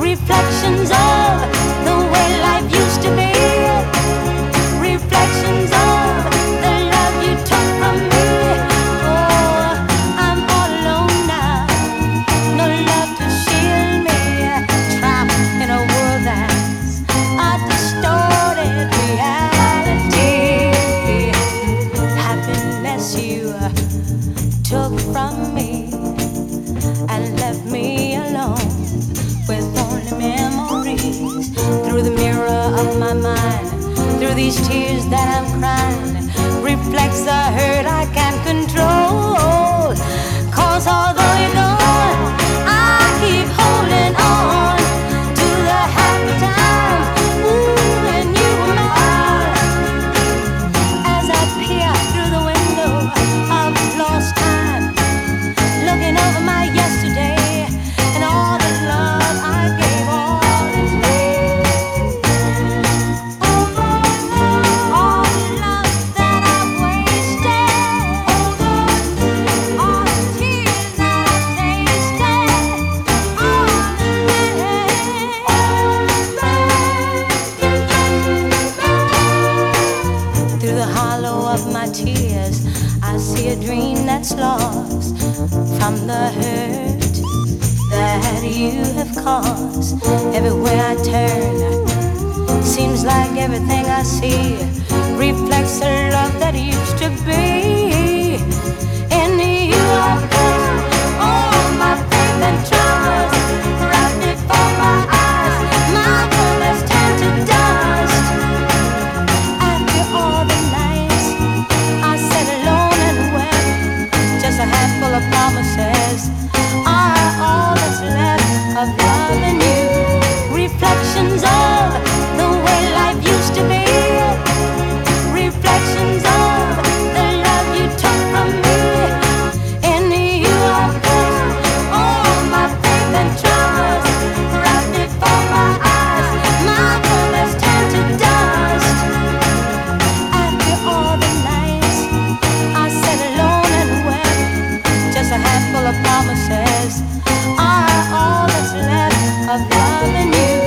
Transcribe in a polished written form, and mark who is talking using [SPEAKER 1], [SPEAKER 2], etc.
[SPEAKER 1] reflections of the way life used to be, reflections of the love you took from me. Oh, I'm all alone now, no love to shield me, trapped in a world that's a distorted reality. Happiness you took from me and left me alone with only memories. Through the mirror of my mind, through these tears that I'm crying, reflects the hurt I can't control. 'Cause although you're gone, I keep holding on to the happy time when you were mine. As I peer through the window of lost time, looking over my yesterday and all the love I gave all in vain. All the love that I've wasted, all the tears that I've tasted, all the through the hollow of my tears, I see a dream that's lost from the hurt that you have caused. Everywhere I turn, seems like everything I see reflects the love that used to be. In you I put all my faith and trust, right before my eyes, my world has turned to dust. After all the nights I sat alone and wept, just a handful of promises are all that's left of loving you. Reflections of the way life used to be, reflections of the love you took from me. In you I put all my faith and trust, right before my eyes, my world has turned to dust. After all the nights I sat alone and wept, just a handful of promises are all that's left of loving you.